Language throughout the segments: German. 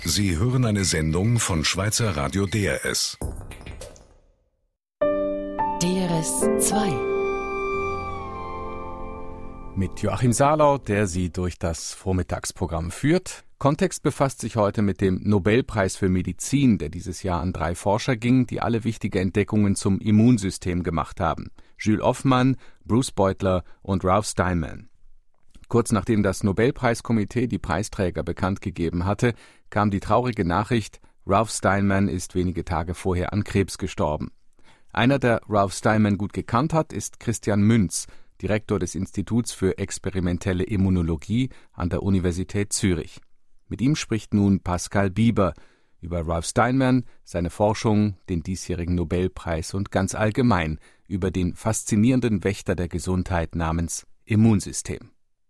Sie hören eine Sendung von Schweizer Radio DRS. DRS 2 mit Joachim Sarlau, der Sie durch das Vormittagsprogramm führt. Kontext befasst sich heute mit dem Nobelpreis für Medizin, der dieses Jahr an 3 Forscher ging, die alle wichtige Entdeckungen zum Immunsystem gemacht haben. Jules Hofmann, Bruce Beutler und Ralph Steinman. Kurz nachdem das Nobelpreiskomitee die Preisträger bekannt gegeben hatte, kam die traurige Nachricht, Ralph Steinman ist wenige Tage vorher an Krebs gestorben. Einer, der Ralph Steinman gut gekannt hat, ist Christian Münz, Direktor des Instituts für experimentelle Immunologie an der Universität Zürich. Mit ihm spricht nun Pascal Bieber über Ralph Steinman, seine Forschung, den diesjährigen Nobelpreis und ganz allgemein über den faszinierenden Wächter der Gesundheit namens Immunsystem.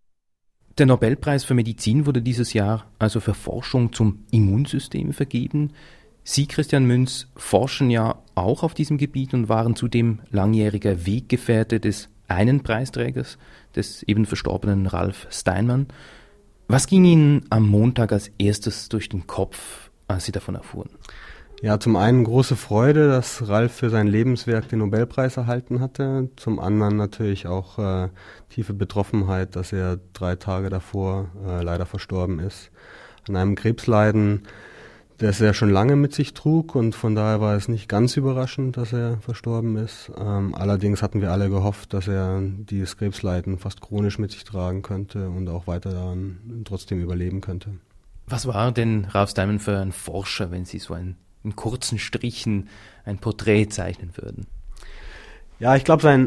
Der Nobelpreis für Medizin wurde dieses Jahr also für Forschung zum Immunsystem vergeben. Sie, Christian Münz, forschen ja auch auf diesem Gebiet und waren zudem langjähriger Weggefährte des einen Preisträgers, des eben verstorbenen Ralph Steinman. Was ging Ihnen am Montag als erstes durch den Kopf, als Sie davon erfuhren? Ja, zum einen große Freude, dass Ralph für sein Lebenswerk den Nobelpreis erhalten hatte. Zum anderen natürlich auch tiefe Betroffenheit, dass er 3 Tage davor leider verstorben ist. An einem Krebsleiden, das er schon lange mit sich trug, und von daher war es nicht ganz überraschend, dass er verstorben ist. Allerdings hatten wir alle gehofft, dass er dieses Krebsleiden fast chronisch mit sich tragen könnte und auch weiter daran trotzdem überleben könnte. Was war denn Ralph Steinman für ein Forscher, wenn Sie so in kurzen Strichen ein Porträt zeichnen würden? Ja, ich glaube, sein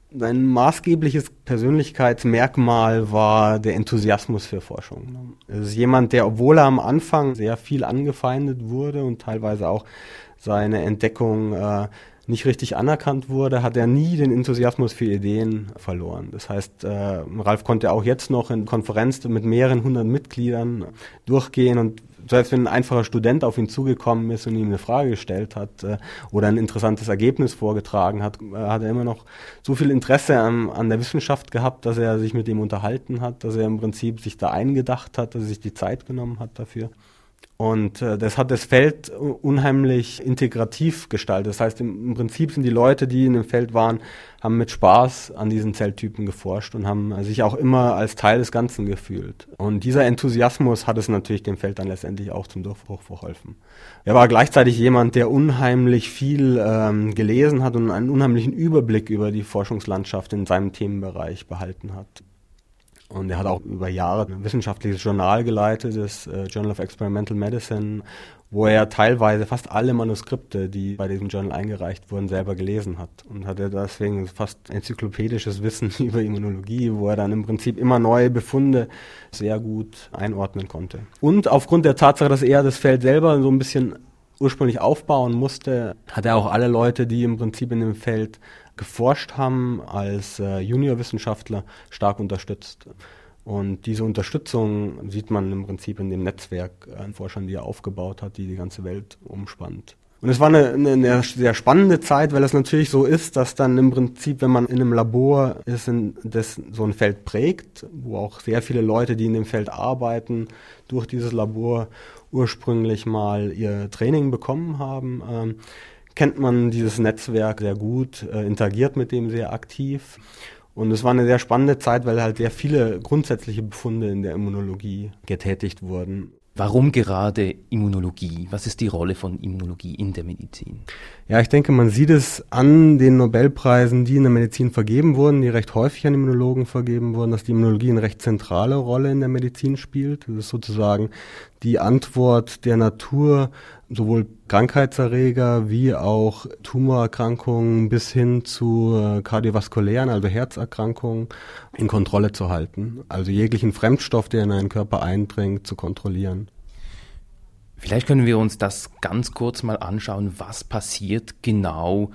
maßgebliches Persönlichkeitsmerkmal war der Enthusiasmus für Forschung. Es ist jemand, der, obwohl er am Anfang sehr viel angefeindet wurde und teilweise auch seine Entdeckung nicht richtig anerkannt wurde, hat er nie den Enthusiasmus für Ideen verloren. Das heißt, Ralph konnte auch jetzt noch in Konferenzen mit mehreren 100 Mitgliedern durchgehen, und selbst wenn ein einfacher Student auf ihn zugekommen ist und ihm eine Frage gestellt hat oder ein interessantes Ergebnis vorgetragen hat, hat er immer noch so viel Interesse an der Wissenschaft gehabt, dass er sich mit ihm unterhalten hat, dass er im Prinzip sich da eingedacht hat, dass er sich die Zeit genommen hat dafür. Und das hat das Feld unheimlich integrativ gestaltet. Das heißt, im Prinzip sind die Leute, die in dem Feld waren, haben mit Spaß an diesen Zelltypen geforscht und haben sich auch immer als Teil des Ganzen gefühlt. Und dieser Enthusiasmus hat es natürlich dem Feld dann letztendlich auch zum Durchbruch verholfen. Er war gleichzeitig jemand, der unheimlich viel gelesen hat und einen unheimlichen Überblick über die Forschungslandschaft in seinem Themenbereich behalten hat. Und er hat auch über Jahre ein wissenschaftliches Journal geleitet, das Journal of Experimental Medicine, wo er teilweise fast alle Manuskripte, die bei diesem Journal eingereicht wurden, selber gelesen hat. Und hatte deswegen fast enzyklopädisches Wissen über Immunologie, wo er dann im Prinzip immer neue Befunde sehr gut einordnen konnte. Und aufgrund der Tatsache, dass er das Feld selber so ein bisschen ursprünglich aufbauen musste, hat er auch alle Leute, die im Prinzip in dem Feld geforscht haben, als Juniorwissenschaftler stark unterstützt. Und diese Unterstützung sieht man im Prinzip in dem Netzwerk an Forschern, die er aufgebaut hat, die die ganze Welt umspannt. Und es war eine sehr spannende Zeit, weil es natürlich so ist, dass dann im Prinzip, wenn man in einem Labor ist, das so ein Feld prägt, wo auch sehr viele Leute, die in dem Feld arbeiten, durch dieses Labor ursprünglich mal ihr Training bekommen haben, kennt man dieses Netzwerk sehr gut, interagiert mit dem sehr aktiv. Und es war eine sehr spannende Zeit, weil halt sehr viele grundsätzliche Befunde in der Immunologie getätigt wurden. Warum gerade Immunologie? Was ist die Rolle von Immunologie in der Medizin? Ja, ich denke, man sieht es an den Nobelpreisen, die in der Medizin vergeben wurden, die recht häufig an Immunologen vergeben wurden, dass die Immunologie eine recht zentrale Rolle in der Medizin spielt. Das ist sozusagen die Antwort der Natur, sowohl Krankheitserreger wie auch Tumorerkrankungen bis hin zu kardiovaskulären, also Herzerkrankungen, in Kontrolle zu halten. Also jeglichen Fremdstoff, der in einen Körper eindringt, zu kontrollieren. Vielleicht können wir uns das ganz kurz mal anschauen, was passiert genau,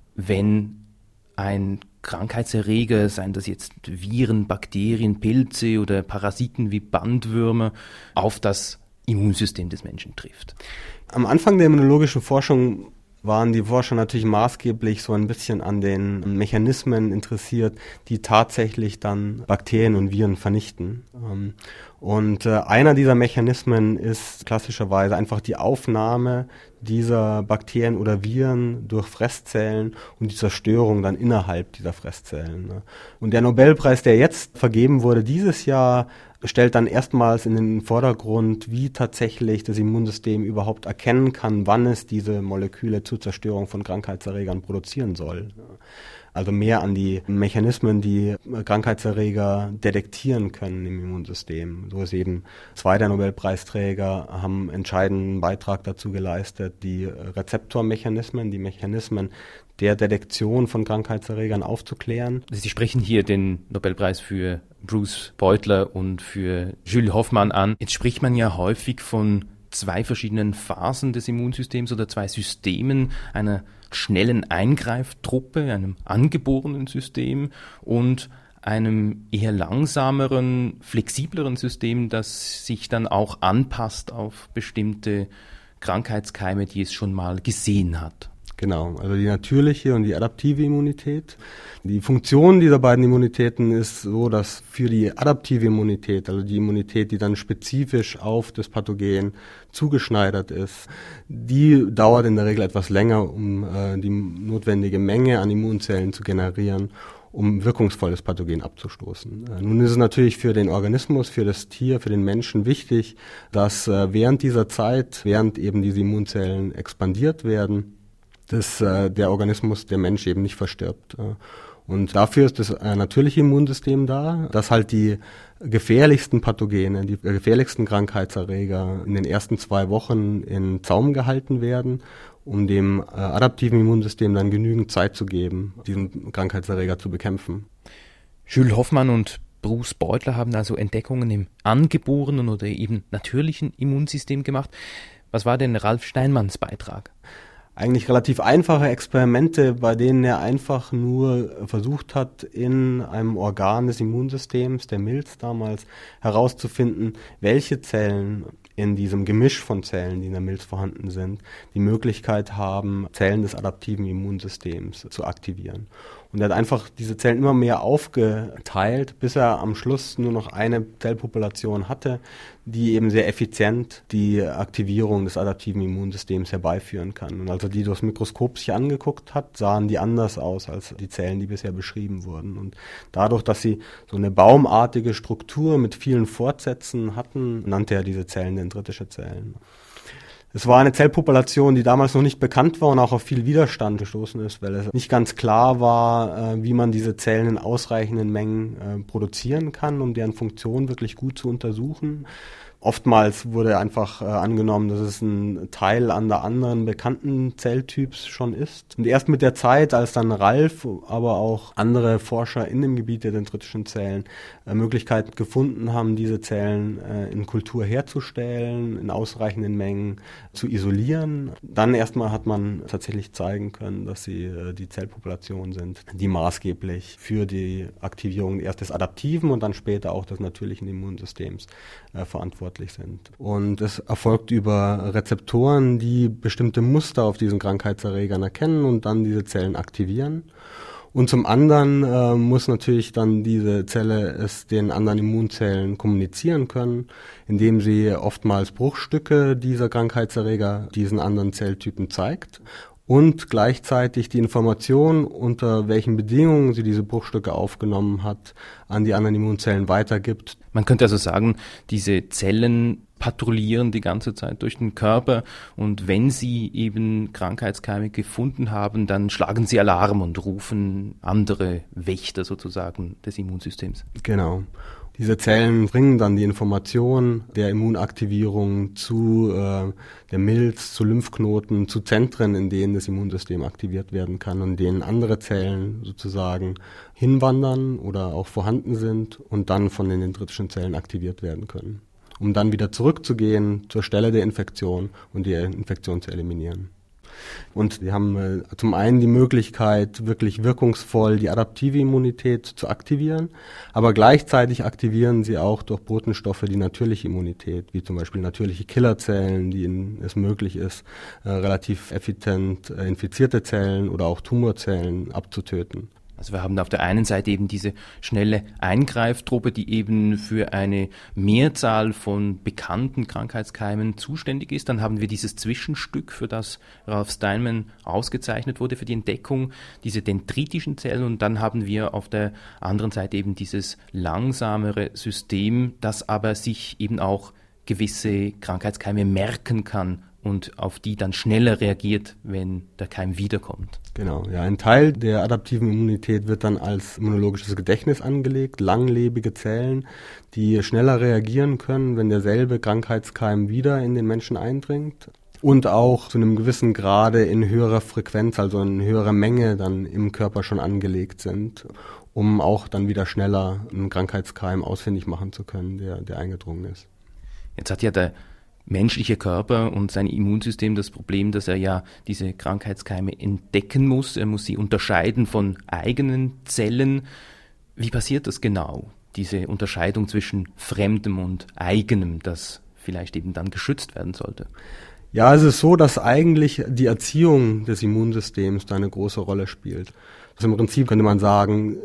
wenn ein Krankheitserreger, seien das jetzt Viren, Bakterien, Pilze oder Parasiten wie Bandwürmer, auf das Immunsystem des Menschen trifft. Am Anfang der immunologischen Forschung waren die Forscher natürlich maßgeblich so ein bisschen an den Mechanismen interessiert, die tatsächlich dann Bakterien und Viren vernichten. Und einer dieser Mechanismen ist klassischerweise einfach die Aufnahme dieser Bakterien oder Viren durch Fresszellen und die Zerstörung dann innerhalb dieser Fresszellen. Ne? Und der Nobelpreis, der jetzt vergeben wurde dieses Jahr, stellt dann erstmals in den Vordergrund, wie tatsächlich das Immunsystem überhaupt erkennen kann, wann es diese Moleküle zur Zerstörung von Krankheitserregern produzieren soll. Also mehr an die Mechanismen, die Krankheitserreger detektieren können im Immunsystem. So ist eben 2 der Nobelpreisträger haben entscheidenden Beitrag dazu geleistet, die Rezeptormechanismen, die Mechanismen der Detektion von Krankheitserregern aufzuklären. Sie sprechen hier den Nobelpreis für Bruce Beutler und für Jules Hoffmann an. Jetzt spricht man ja häufig von 2 verschiedenen Phasen des Immunsystems oder 2 Systemen, einer schnellen Eingreiftruppe, einem angeborenen System und einem eher langsameren, flexibleren System, das sich dann auch anpasst auf bestimmte Krankheitskeime, die es schon mal gesehen hat. Genau, also die natürliche und die adaptive Immunität. Die Funktion dieser beiden Immunitäten ist so, dass für die adaptive Immunität, also die Immunität, die dann spezifisch auf das Pathogen zugeschneidert ist, die dauert in der Regel etwas länger, um die notwendige Menge an Immunzellen zu generieren, um wirkungsvolles Pathogen abzustoßen. Nun ist es natürlich für den Organismus, für das Tier, für den Menschen wichtig, dass während dieser Zeit, während eben diese Immunzellen expandiert werden, dass der Organismus, der Mensch eben nicht verstirbt. Und dafür ist das natürliche Immunsystem da, dass halt die gefährlichsten Pathogene, die gefährlichsten Krankheitserreger in den ersten 2 Wochen in Zaum gehalten werden, um dem adaptiven Immunsystem dann genügend Zeit zu geben, diesen Krankheitserreger zu bekämpfen. Jules Hoffmann und Bruce Beutler haben also Entdeckungen im angeborenen oder eben natürlichen Immunsystem gemacht. Was war denn Ralf Steinmanns Beitrag? Eigentlich relativ einfache Experimente, bei denen er einfach nur versucht hat, in einem Organ des Immunsystems, der Milz damals, herauszufinden, welche Zellen in diesem Gemisch von Zellen, die in der Milz vorhanden sind, die Möglichkeit haben, Zellen des adaptiven Immunsystems zu aktivieren. Und er hat einfach diese Zellen immer mehr aufgeteilt, bis er am Schluss nur noch eine Zellpopulation hatte, die eben sehr effizient die Aktivierung des adaptiven Immunsystems herbeiführen kann. Und als er die durchs Mikroskop sich angeguckt hat, sahen die anders aus als die Zellen, die bisher beschrieben wurden. Und dadurch, dass sie so eine baumartige Struktur mit vielen Fortsätzen hatten, nannte er diese Zellen dendritische Zellen. Es war eine Zellpopulation, die damals noch nicht bekannt war und auch auf viel Widerstand gestoßen ist, weil es nicht ganz klar war, wie man diese Zellen in ausreichenden Mengen produzieren kann, um deren Funktion wirklich gut zu untersuchen. Oftmals wurde einfach angenommen, dass es ein Teil an der anderen bekannten Zelltyps schon ist. Und erst mit der Zeit, als dann Ralf, aber auch andere Forscher in dem Gebiet der dendritischen Zellen Möglichkeiten gefunden haben, diese Zellen in Kultur herzustellen, in ausreichenden Mengen zu isolieren, dann erstmal hat man tatsächlich zeigen können, dass sie die Zellpopulationen sind, die maßgeblich für die Aktivierung erst des adaptiven und dann später auch des natürlichen Immunsystems verantwortlich sind. Und es erfolgt über Rezeptoren, die bestimmte Muster auf diesen Krankheitserregern erkennen und dann diese Zellen aktivieren. Und zum anderen muss natürlich dann diese Zelle es den anderen Immunzellen kommunizieren können, indem sie oftmals Bruchstücke dieser Krankheitserreger diesen anderen Zelltypen zeigt und gleichzeitig die Information, unter welchen Bedingungen sie diese Bruchstücke aufgenommen hat, an die anderen Immunzellen weitergibt. Man könnte also sagen, diese Zellen patrouillieren die ganze Zeit durch den Körper und wenn sie eben Krankheitskeime gefunden haben, dann schlagen sie Alarm und rufen andere Wächter sozusagen des Immunsystems. Genau. Diese Zellen bringen dann die Information der Immunaktivierung zu der Milz, zu Lymphknoten, zu Zentren, in denen das Immunsystem aktiviert werden kann und in denen andere Zellen sozusagen hinwandern oder auch vorhanden sind und dann von den dendritischen Zellen aktiviert werden können, um dann wieder zurückzugehen zur Stelle der Infektion und die Infektion zu eliminieren. Und sie haben zum einen die Möglichkeit, wirklich wirkungsvoll die adaptive Immunität zu aktivieren, aber gleichzeitig aktivieren sie auch durch Botenstoffe die natürliche Immunität, wie zum Beispiel natürliche Killerzellen, die es möglich ist, relativ effizient infizierte Zellen oder auch Tumorzellen abzutöten. Also wir haben auf der einen Seite eben diese schnelle Eingreiftruppe, die eben für eine Mehrzahl von bekannten Krankheitskeimen zuständig ist. Dann haben wir dieses Zwischenstück, für das Ralph Steinman ausgezeichnet wurde für die Entdeckung, diese dendritischen Zellen. Und dann haben wir auf der anderen Seite eben dieses langsamere System, das aber sich eben auch gewisse Krankheitskeime merken kann und auf die dann schneller reagiert, wenn der Keim wiederkommt. Genau, ja, ein Teil der adaptiven Immunität wird dann als immunologisches Gedächtnis angelegt, langlebige Zellen, die schneller reagieren können, wenn derselbe Krankheitskeim wieder in den Menschen eindringt und auch zu einem gewissen Grade in höherer Frequenz, also in höherer Menge dann im Körper schon angelegt sind, um auch dann wieder schneller einen Krankheitskeim ausfindig machen zu können, der eingedrungen ist. Jetzt hat ja der menschliche Körper und sein Immunsystem das Problem, dass er ja diese Krankheitskeime entdecken muss. Er muss sie unterscheiden von eigenen Zellen. Wie passiert das genau, diese Unterscheidung zwischen Fremdem und Eigenem, das vielleicht eben dann geschützt werden sollte? Ja, es ist so, dass eigentlich die Erziehung des Immunsystems da eine große Rolle spielt. Also im Prinzip könnte man sagen,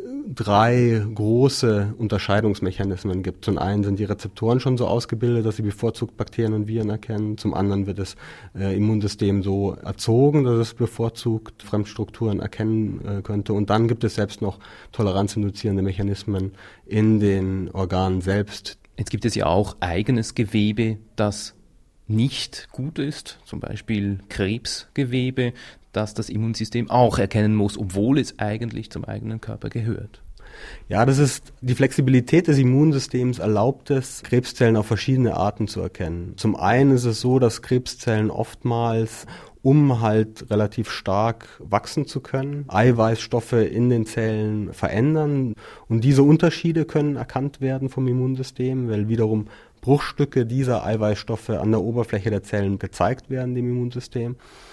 3 große Unterscheidungsmechanismen gibt. Zum einen sind die Rezeptoren schon so ausgebildet, dass sie bevorzugt Bakterien und Viren erkennen. Zum anderen wird das Immunsystem so erzogen, dass es bevorzugt Fremdstrukturen erkennen könnte. Und dann gibt es selbst noch toleranzinduzierende Mechanismen in den Organen selbst. Jetzt gibt es ja auch eigenes Gewebe, das nicht gut ist, zum Beispiel Krebsgewebe, das das Immunsystem auch erkennen muss, obwohl es eigentlich zum eigenen Körper gehört. Ja, das ist die Flexibilität des Immunsystems erlaubt es, Krebszellen auf verschiedene Arten zu erkennen. Zum einen ist es so, dass Krebszellen oftmals, um halt relativ stark wachsen zu können, Eiweißstoffe in den Zellen verändern. Und diese Unterschiede können erkannt werden vom Immunsystem, weil wiederum Bruchstücke dieser Eiweißstoffe an der Oberfläche der Zellen gezeigt werden dem Immunsystem.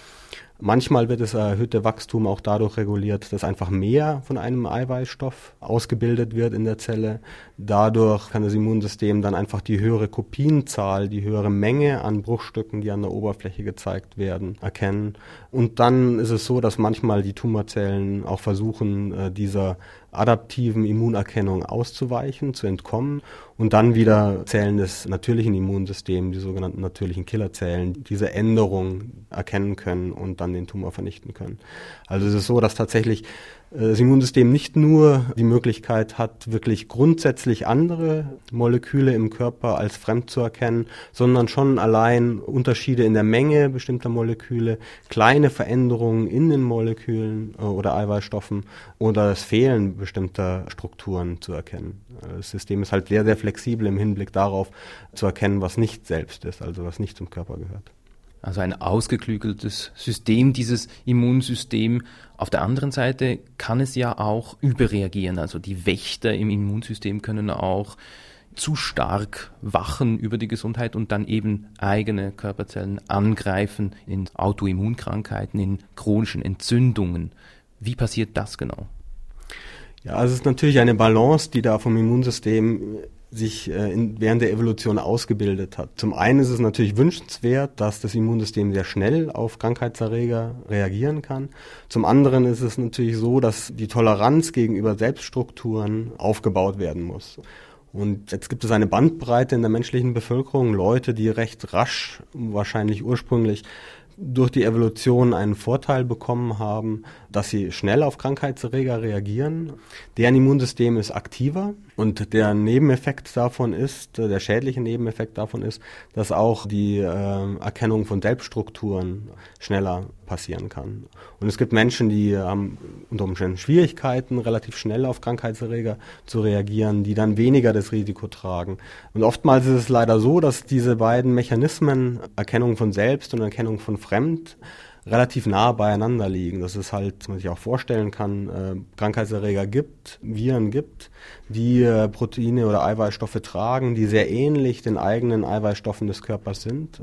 Manchmal wird das erhöhte Wachstum auch dadurch reguliert, dass einfach mehr von einem Eiweißstoff ausgebildet wird in der Zelle. Dadurch kann das Immunsystem dann einfach die höhere Kopienzahl, die höhere Menge an Bruchstücken, die an der Oberfläche gezeigt werden, erkennen. Und dann ist es so, dass manchmal die Tumorzellen auch versuchen, dieser adaptiven Immunerkennung auszuweichen, zu entkommen und dann wieder Zellen des natürlichen Immunsystems, die sogenannten natürlichen Killerzellen, diese Änderung erkennen können und dann den Tumor vernichten können. Also es ist so, dass tatsächlich das Immunsystem nicht nur die Möglichkeit hat, wirklich grundsätzlich andere Moleküle im Körper als fremd zu erkennen, sondern schon allein Unterschiede in der Menge bestimmter Moleküle, kleine Veränderungen in den Molekülen oder Eiweißstoffen oder das Fehlen bestimmter Strukturen zu erkennen. Das System ist halt sehr, sehr flexibel im Hinblick darauf zu erkennen, was nicht selbst ist, also was nicht zum Körper gehört. Also ein ausgeklügeltes System, dieses Immunsystem. Auf der anderen Seite kann es ja auch überreagieren. Also die Wächter im Immunsystem können auch zu stark wachen über die Gesundheit und dann eben eigene Körperzellen angreifen in Autoimmunkrankheiten, in chronischen Entzündungen. Wie passiert das genau? Ja, also es ist natürlich eine Balance, die da vom Immunsystem sich während der Evolution ausgebildet hat. Zum einen ist es natürlich wünschenswert, dass das Immunsystem sehr schnell auf Krankheitserreger reagieren kann. Zum anderen ist es natürlich so, dass die Toleranz gegenüber Selbststrukturen aufgebaut werden muss. Und jetzt gibt es eine Bandbreite in der menschlichen Bevölkerung, Leute, die recht rasch, wahrscheinlich ursprünglich, durch die Evolution einen Vorteil bekommen haben, dass sie schnell auf Krankheitserreger reagieren. Deren Immunsystem ist aktiver und der Nebeneffekt davon ist, der schädliche Nebeneffekt davon ist, dass auch die Erkennung von Selbststrukturen schneller passieren kann. Und es gibt Menschen, die haben unter Umständen Schwierigkeiten, relativ schnell auf Krankheitserreger zu reagieren, die dann weniger das Risiko tragen. Und oftmals ist es leider so, dass diese beiden Mechanismen, Erkennung von Selbst und Erkennung von Fremd, relativ nah beieinander liegen. Dass es halt, man sich auch vorstellen kann, Krankheitserreger gibt, Viren gibt, die Proteine oder Eiweißstoffe tragen, die sehr ähnlich den eigenen Eiweißstoffen des Körpers sind.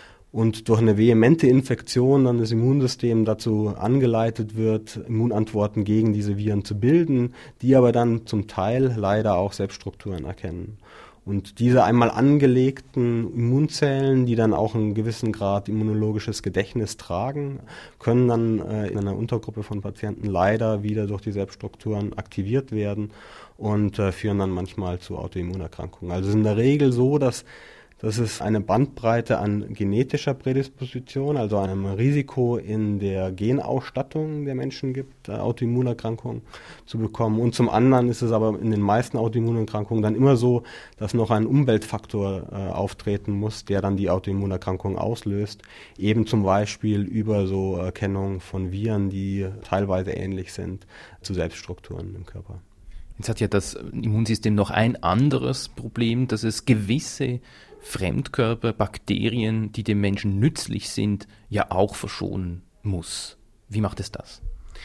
Und durch eine vehemente Infektion dann das Immunsystem dazu angeleitet wird, Immunantworten gegen diese Viren zu bilden, die aber dann zum Teil leider auch Selbststrukturen erkennen. Und diese einmal angelegten Immunzellen, die dann auch einen gewissen Grad immunologisches Gedächtnis tragen, können dann in einer Untergruppe von Patienten leider wieder durch die Selbststrukturen aktiviert werden und führen dann manchmal zu Autoimmunerkrankungen. Also es ist in der Regel so, dass es eine Bandbreite an genetischer Prädisposition, also einem Risiko in der Genausstattung der Menschen gibt, Autoimmunerkrankungen zu bekommen. Und zum anderen ist es aber in den meisten Autoimmunerkrankungen dann immer so, dass noch ein Umweltfaktor auftreten muss, der dann die Autoimmunerkrankung auslöst. Eben zum Beispiel über so Erkennung von Viren, die teilweise ähnlich sind zu Selbststrukturen im Körper. Jetzt hat ja das Immunsystem noch ein anderes Problem, dass es gewisse Fremdkörper, Bakterien, die dem Menschen nützlich sind, ja auch verschonen muss. Wie macht es das?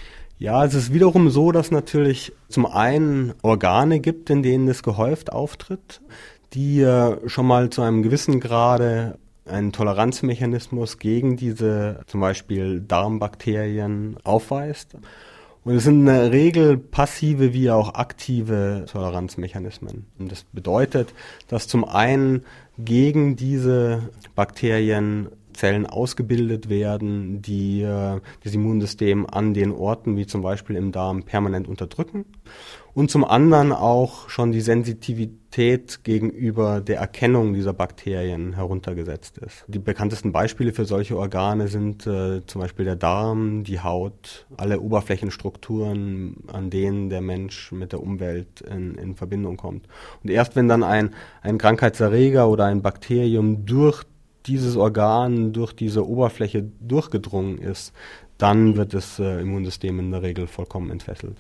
Ja, es ist wiederum so, dass natürlich zum einen Organe gibt, in denen es gehäuft auftritt, die schon mal zu einem gewissen Grade einen Toleranzmechanismus gegen diese zum Beispiel Darmbakterien aufweist. Und es sind in der Regel passive wie auch aktive Toleranzmechanismen. Und das bedeutet, dass zum einen gegen diese Bakterien Zellen ausgebildet werden, die das Immunsystem an den Orten, wie zum Beispiel im Darm, permanent unterdrücken. Und zum anderen auch schon die Sensitivität gegenüber der Erkennung dieser Bakterien heruntergesetzt ist. Die bekanntesten Beispiele für solche Organe sind zum Beispiel der Darm, die Haut, alle Oberflächenstrukturen, an denen der Mensch mit der Umwelt in Verbindung kommt. Und erst wenn dann ein Krankheitserreger oder ein Bakterium durch dieses Organ, durch diese Oberfläche durchgedrungen ist, dann wird das Immunsystem in der Regel vollkommen entfesselt.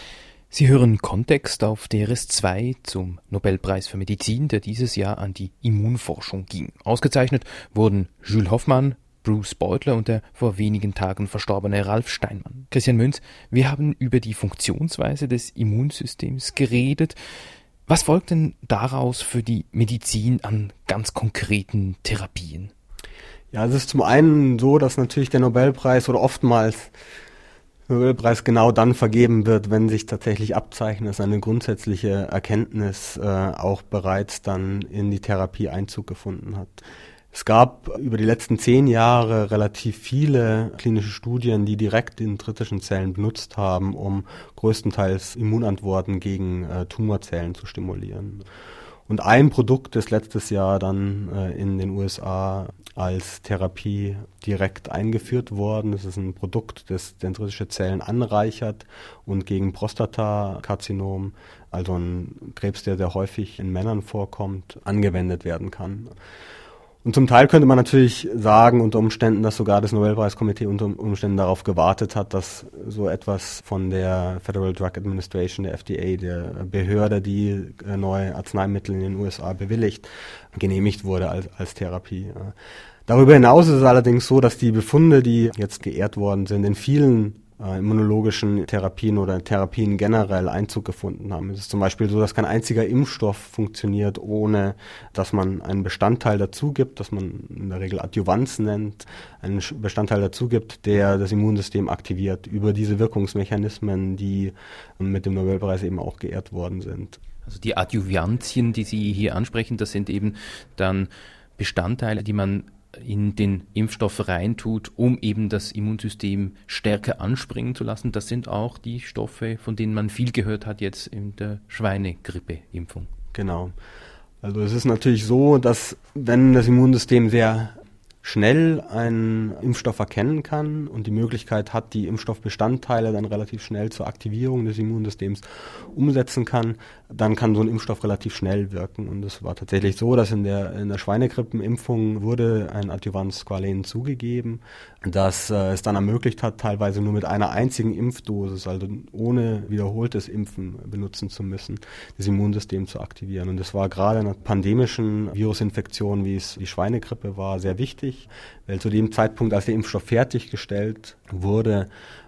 Sie hören Kontext auf DRS2 zum Nobelpreis für Medizin, der dieses Jahr an die Immunforschung ging. Ausgezeichnet wurden Jules Hoffmann, Bruce Beutler und der vor wenigen Tagen verstorbene Ralf Steinmann. Christian Münz, wir haben über die Funktionsweise des Immunsystems geredet. Was folgt denn daraus für die Medizin an ganz konkreten Therapien? Ja, es ist zum einen so, dass natürlich der Nobelpreis oder oftmals Nobelpreis genau dann vergeben wird, wenn sich tatsächlich abzeichnet, dass eine grundsätzliche Erkenntnis auch bereits dann in die Therapie Einzug gefunden hat. Es gab über die letzten 10 Jahre relativ viele klinische Studien, die direkt die dendritischen Zellen benutzt haben, um größtenteils Immunantworten gegen Tumorzellen zu stimulieren. Und ein Produkt ist letztes Jahr dann in den USA als Therapie direkt eingeführt worden. Das ist ein Produkt, das dendritische Zellen anreichert und gegen Prostatakarzinom, also ein Krebs, der sehr häufig in Männern vorkommt, angewendet werden kann. Und zum Teil könnte man natürlich sagen, unter Umständen, dass sogar das Nobelpreiskomitee unter Umständen darauf gewartet hat, dass so etwas von der Federal Drug Administration, der FDA, der Behörde, die neue Arzneimittel in den USA bewilligt, genehmigt wurde als Therapie. Darüber hinaus ist es allerdings so, dass die Befunde, die jetzt geehrt worden sind, in vielen immunologischen Therapien oder Therapien generell Einzug gefunden haben. Es ist zum Beispiel so, dass kein einziger Impfstoff funktioniert, ohne dass man einen Bestandteil dazu gibt, das man in der Regel Adjuvanz nennt, einen Bestandteil dazu gibt, der das Immunsystem aktiviert über diese Wirkungsmechanismen, die mit dem Nobelpreis eben auch geehrt worden sind. Also die Adjuvantien, die Sie hier ansprechen, das sind eben dann Bestandteile, die man in den Impfstoff reintut, um eben das Immunsystem stärker anspringen zu lassen. Das sind auch die Stoffe, von denen man viel gehört hat jetzt in der Schweinegrippe-Impfung. Genau. Also es ist natürlich so, dass wenn das Immunsystem sehr schnell einen Impfstoff erkennen kann und die Möglichkeit hat, die Impfstoffbestandteile dann relativ schnell zur Aktivierung des Immunsystems umsetzen kann, dann kann so ein Impfstoff relativ schnell wirken. Und es war tatsächlich so, dass in der Schweinegrippenimpfung wurde ein Adjuvanz-Squalen zugegeben, das es dann ermöglicht hat, teilweise nur mit einer einzigen Impfdosis, also ohne wiederholtes Impfen benutzen zu müssen, das Immunsystem zu aktivieren. Und das war gerade in einer pandemischen Virusinfektion, wie es die Schweinegrippe war, sehr wichtig, weil zu dem Zeitpunkt, als der Impfstoff fertiggestellt wurde,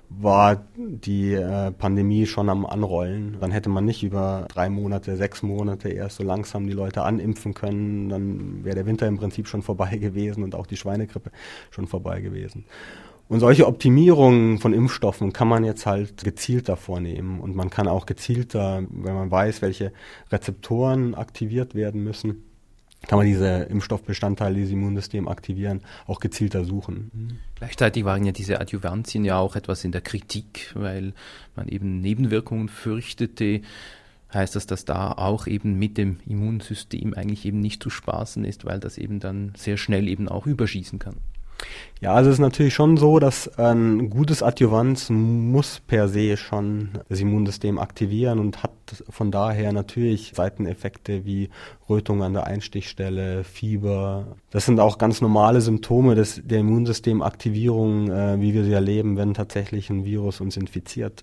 war die Pandemie schon am Anrollen. Dann hätte man nicht über 3 Monate, 6 Monate erst so langsam die Leute animpfen können. Dann wäre der Winter im Prinzip schon vorbei gewesen und auch die Schweinegrippe schon vorbei gewesen. Und solche Optimierungen von Impfstoffen kann man jetzt halt gezielter vornehmen. Und man kann auch gezielter, wenn man weiß, welche Rezeptoren aktiviert werden müssen, kann man diese Impfstoffbestandteile, die das Immunsystem aktivieren, auch gezielter suchen. Gleichzeitig waren ja diese Adjuvantien ja auch etwas in der Kritik, weil man eben Nebenwirkungen fürchtete. Heißt das, dass da auch eben mit dem Immunsystem eigentlich eben nicht zu spaßen ist, weil das eben dann sehr schnell eben auch überschießen kann? Ja, also es ist natürlich schon so, dass ein gutes Adjuvans muss per se schon das Immunsystem aktivieren und hat von daher natürlich Seiteneffekte wie Rötung an der Einstichstelle, Fieber. Das sind auch ganz normale Symptome der Immunsystemaktivierung, wie wir sie erleben, wenn tatsächlich ein Virus uns infiziert.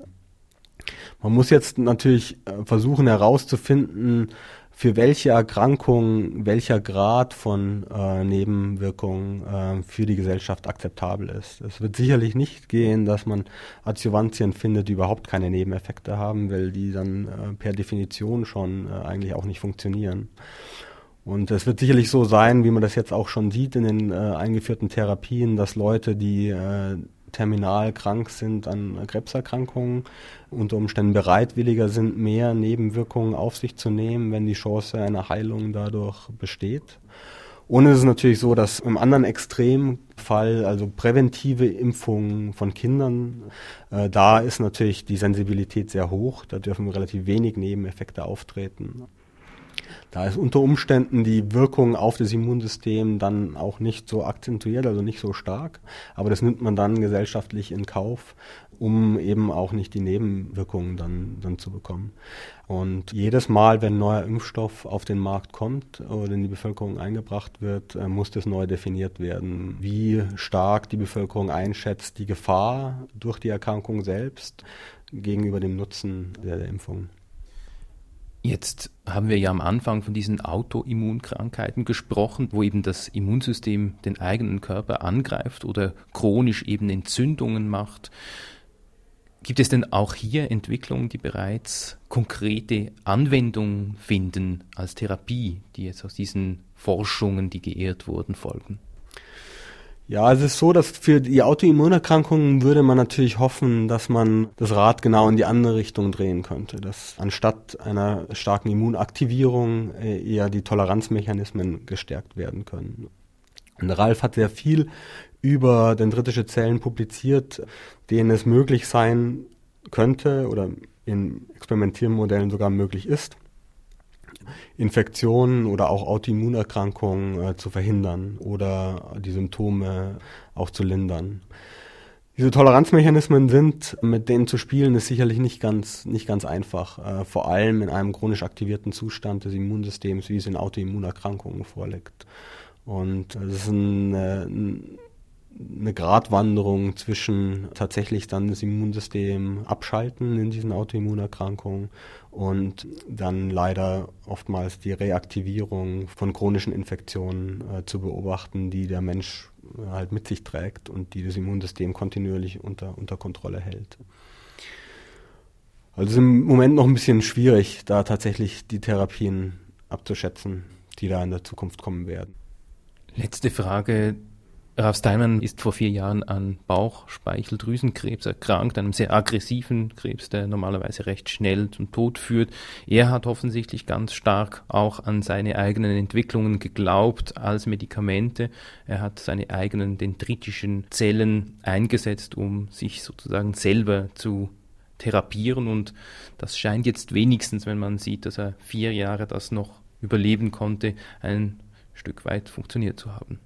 Man muss jetzt natürlich versuchen herauszufinden, für welche Erkrankung welcher Grad von Nebenwirkungen für die Gesellschaft akzeptabel ist. Es wird sicherlich nicht gehen, dass man Adjuvantien findet, die überhaupt keine Nebeneffekte haben, weil die dann per Definition schon eigentlich auch nicht funktionieren. Und es wird sicherlich so sein, wie man das jetzt auch schon sieht in den eingeführten Therapien, dass Leute, die terminal krank sind an Krebserkrankungen, unter Umständen bereitwilliger sind, mehr Nebenwirkungen auf sich zu nehmen, wenn die Chance einer Heilung dadurch besteht. Und es ist natürlich so, dass im anderen Extremfall, also präventive Impfungen von Kindern, da ist natürlich die Sensibilität sehr hoch, da dürfen relativ wenig Nebeneffekte auftreten. Da ist unter Umständen die Wirkung auf das Immunsystem dann auch nicht so akzentuiert, also nicht so stark. Aber das nimmt man dann gesellschaftlich in Kauf, um eben auch nicht die Nebenwirkungen dann zu bekommen. Und jedes Mal, wenn ein neuer Impfstoff auf den Markt kommt oder in die Bevölkerung eingebracht wird, muss das neu definiert werden, wie stark die Bevölkerung einschätzt die Gefahr durch die Erkrankung selbst gegenüber dem Nutzen der Impfung. Jetzt haben wir ja am Anfang von diesen Autoimmunkrankheiten gesprochen, wo eben das Immunsystem den eigenen Körper angreift oder chronisch eben Entzündungen macht. Gibt es denn auch hier Entwicklungen, die bereits konkrete Anwendungen finden als Therapie, die jetzt aus diesen Forschungen, die geehrt wurden, folgen? Ja, es ist so, dass für die Autoimmunerkrankungen würde man natürlich hoffen, dass man das Rad genau in die andere Richtung drehen könnte, dass anstatt einer starken Immunaktivierung eher die Toleranzmechanismen gestärkt werden können. Und Ralf hat sehr viel über dendritische Zellen publiziert, denen es möglich sein könnte oder in Experimentiermodellen sogar möglich ist, Infektionen oder auch Autoimmunerkrankungen zu verhindern oder die Symptome auch zu lindern. Diese Toleranzmechanismen mit denen zu spielen, ist sicherlich nicht ganz einfach, vor allem in einem chronisch aktivierten Zustand des Immunsystems, wie es in Autoimmunerkrankungen vorliegt. Und es ist eine Gratwanderung zwischen tatsächlich dann das Immunsystem abschalten in diesen Autoimmunerkrankungen und dann leider oftmals die Reaktivierung von chronischen Infektionen zu beobachten, die der Mensch halt mit sich trägt und die das Immunsystem kontinuierlich unter Kontrolle hält. Also es ist im Moment noch ein bisschen schwierig, da tatsächlich die Therapien abzuschätzen, die da in der Zukunft kommen werden. Letzte Frage. Ralf Steinmann ist vor 4 Jahren an Bauchspeicheldrüsenkrebs erkrankt, einem sehr aggressiven Krebs, der normalerweise recht schnell zum Tod führt. Er hat offensichtlich ganz stark auch an seine eigenen Entwicklungen geglaubt als Medikamente. Er hat seine eigenen dendritischen Zellen eingesetzt, um sich sozusagen selber zu therapieren. Und das scheint jetzt wenigstens, wenn man sieht, dass er 4 Jahre das noch überleben konnte, ein Stück weit funktioniert zu haben.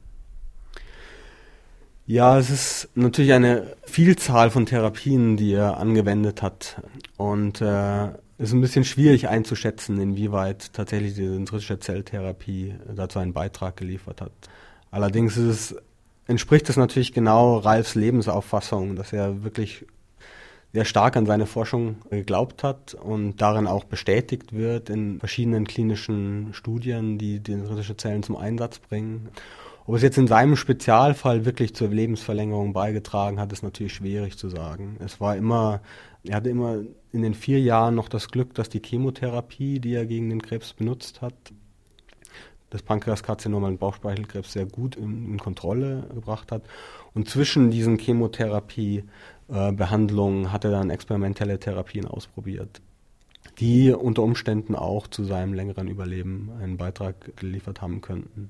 Ja, es ist natürlich eine Vielzahl von Therapien, die er angewendet hat. Und es ist ein bisschen schwierig einzuschätzen, inwieweit tatsächlich die dendritische Zelltherapie dazu einen Beitrag geliefert hat. Allerdings entspricht es natürlich genau Ralfs Lebensauffassung, dass er wirklich sehr stark an seine Forschung geglaubt hat und darin auch bestätigt wird in verschiedenen klinischen Studien, die dendritische Zellen zum Einsatz bringen. Ob es jetzt in seinem Spezialfall wirklich zur Lebensverlängerung beigetragen hat, ist natürlich schwierig zu sagen. Er hatte immer in den 4 Jahren noch das Glück, dass die Chemotherapie, die er gegen den Krebs benutzt hat, das Pankreaskarzinom und Bauchspeicheldrüsenkrebs sehr gut in Kontrolle gebracht hat. Und zwischen diesen Chemotherapie-Behandlungen hat er dann experimentelle Therapien ausprobiert, die unter Umständen auch zu seinem längeren Überleben einen Beitrag geliefert haben könnten.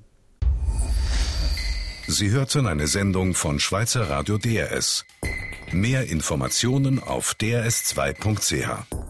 Sie hörten eine Sendung von Schweizer Radio DRS. Mehr Informationen auf drs2.ch.